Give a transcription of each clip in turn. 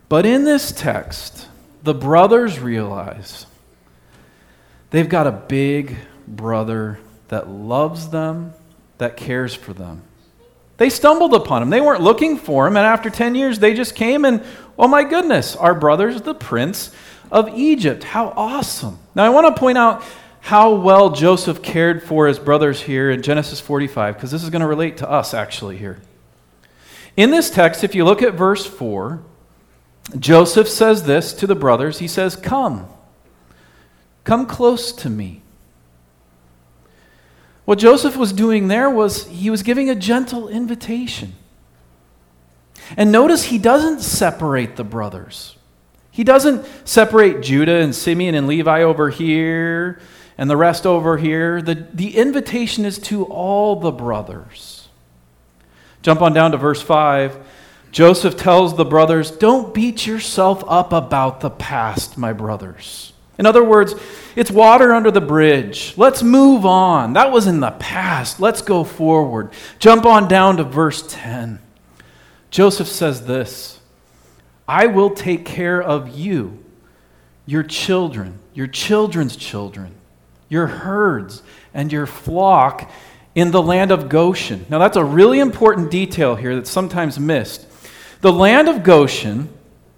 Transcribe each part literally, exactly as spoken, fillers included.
But in this text, the brothers realize they've got a big brother that loves them, that cares for them. They stumbled upon him. They weren't looking for him, and after ten years, they just came and, oh my goodness, our brother's the prince of Egypt. How awesome. Now, I want to point out how well Joseph cared for his brothers here in Genesis forty-five, because this is going to relate to us actually here. In this text, if you look at verse four, Joseph says this to the brothers. He says, come, come close to me. What Joseph was doing there was he was giving a gentle invitation. And notice he doesn't separate the brothers. He doesn't separate Judah and Simeon and Levi over here and the rest over here. The, the invitation is to all the brothers. Jump on down to verse five. Joseph tells the brothers, don't beat yourself up about the past, my brothers. In other words, it's water under the bridge. Let's move on. That was in the past. Let's go forward. Jump on down to verse ten. Joseph says this, I will take care of you, your children, your children's children, your herds, and your flock in the land of Goshen. Now that's a really important detail here that's sometimes missed. The land of Goshen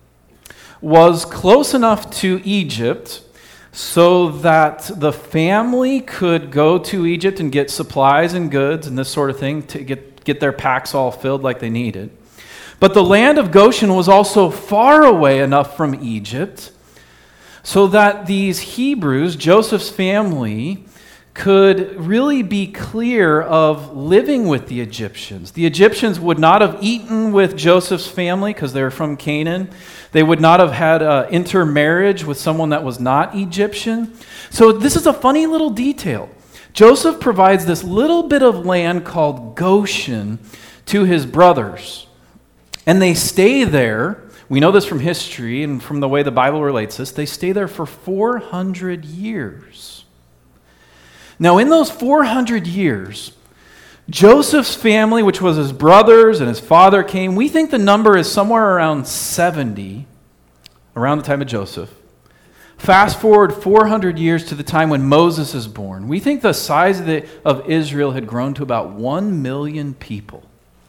was close enough to Egypt so that the family could go to Egypt and get supplies and goods and this sort of thing to get, get their packs all filled like they needed. But the land of Goshen was also far away enough from Egypt so that these Hebrews, Joseph's family, could really be clear of living with the Egyptians. The Egyptians would not have eaten with Joseph's family because they were from Canaan. They would not have had uh, intermarriage with someone that was not Egyptian. So this is a funny little detail. Joseph provides this little bit of land called Goshen to his brothers. And they stay there. We know this from history and from the way the Bible relates this. They stay there for four hundred years. Now, in those four hundred years, Joseph's family, which was his brothers and his father, came. We think the number is somewhere around seventy, around the time of Joseph. Fast forward four hundred years to the time when Moses is born. We think the size of, the, of Israel had grown to about one million people.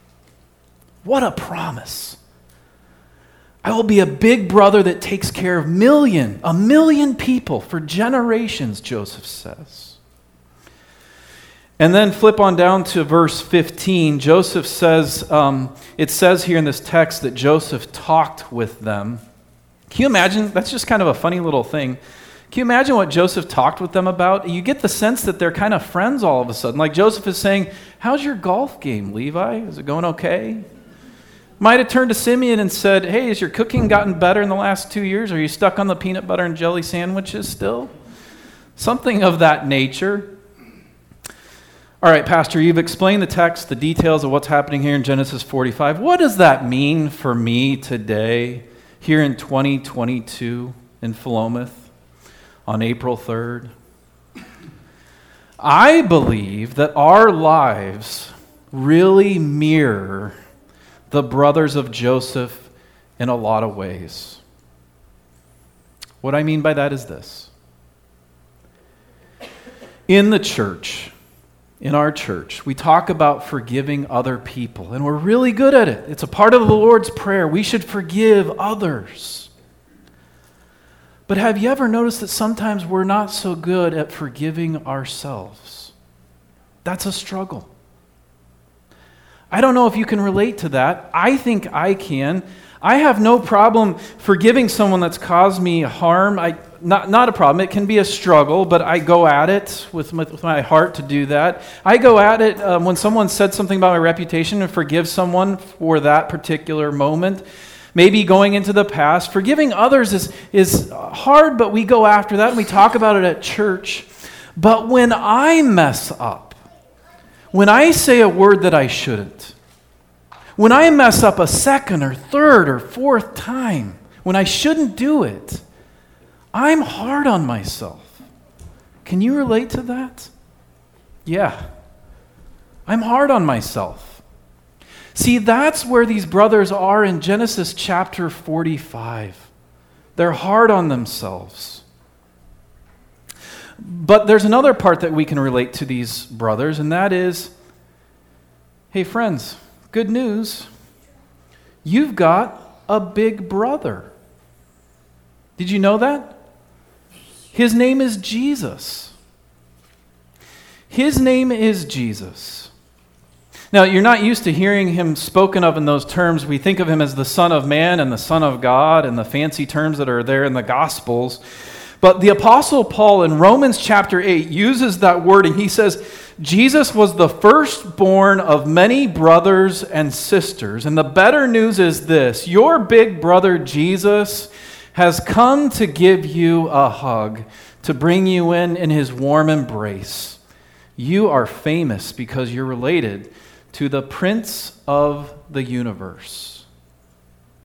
What a promise. I will be a big brother that takes care of million, a million people for generations, Joseph says. And then flip on down to verse fifteen. Joseph says, um, it says here in this text that Joseph talked with them. Can you imagine? That's just kind of a funny little thing. Can you imagine what Joseph talked with them about? You get the sense that they're kind of friends all of a sudden. Like Joseph is saying, how's your golf game, Levi? Is it going okay? Might have turned to Simeon and said, hey, has your cooking gotten better in the last two years? Are you stuck on the peanut butter and jelly sandwiches still? Something of that nature. All right, Pastor, you've explained the text, the details of what's happening here in Genesis forty-five. What does that mean for me today, here in twenty twenty-two in Philomath on April third? I believe that our lives really mirror the brothers of Joseph in a lot of ways. What I mean by that is this. In the church, in our church, we talk about forgiving other people, and we're really good at it. It's a part of the Lord's Prayer. We should forgive others. But have you ever noticed that sometimes we're not so good at forgiving ourselves? That's a struggle. I don't know if you can relate to that. I think I can. I have no problem forgiving someone that's caused me harm. I not not a problem. It can be a struggle, but I go at it with my, with my heart to do that. I go at it um, when someone said something about my reputation and forgive someone for that particular moment. Maybe going into the past. Forgiving others is, is hard, but we go after that and we talk about it at church. But when I mess up, when I say a word that I shouldn't, when I mess up a second or third or fourth time, when I shouldn't do it, I'm hard on myself. Can you relate to that? Yeah. I'm hard on myself. See, that's where these brothers are in Genesis chapter forty-five. They're hard on themselves. But there's another part that we can relate to these brothers, and that is, hey friends, good news. You've got a big brother. Did you know that? His name is Jesus. His name is Jesus. Now, you're not used to hearing him spoken of in those terms. We think of him as the Son of Man and the Son of God and the fancy terms that are there in the Gospels. But the Apostle Paul in Romans chapter eight uses that wording. He says, Jesus was the firstborn of many brothers and sisters. And the better news is this: your big brother Jesus has come to give you a hug, to bring you in in his warm embrace. You are famous because you're related to the Prince of the universe.